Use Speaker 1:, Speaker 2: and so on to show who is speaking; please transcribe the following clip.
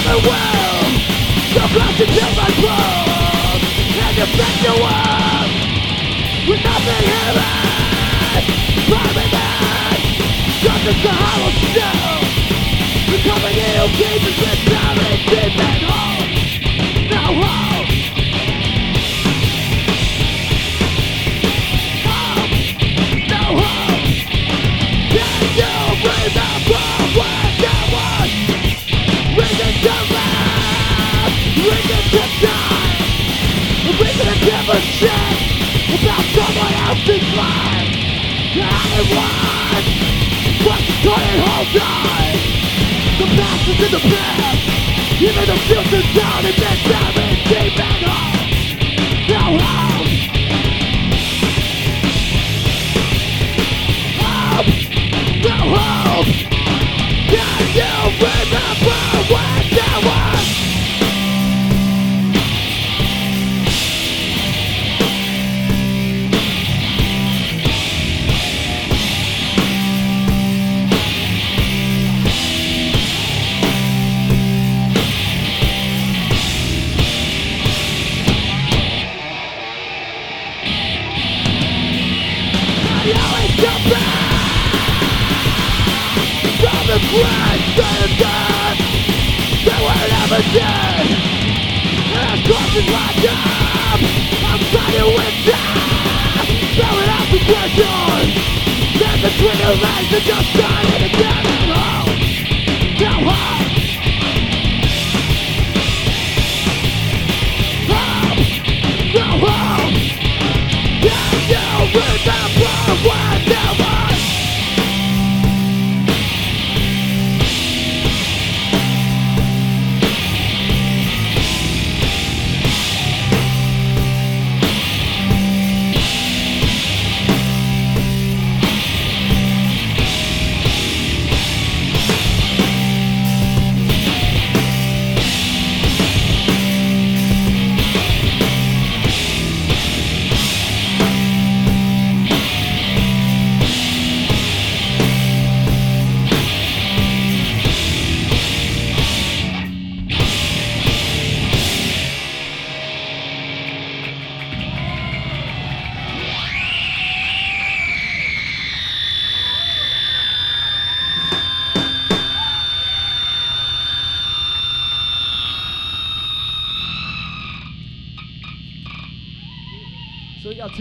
Speaker 1: the will. So close to kill my bones. And you think the world with nothing heaven. Permanent. Just as the hollow snow. Becoming ill Jesus with buried deep and home. No hope. No hope. Can you remember when there was reason to live, reason to die, reason to give a shit about someone else's life? Anyone wants to turn hold on. The past is in the past, even the future's down and been buried deep and home. No hope. No hope. Can you remember when there was? I always come back from the place that is dead. They were never dead. And I'm crossing my job. I'm fighting with death. Throwing out the pressure. Then between the legs and just starting to get it home. No hope. Hope. No hope. Can you remember when there was? So we got two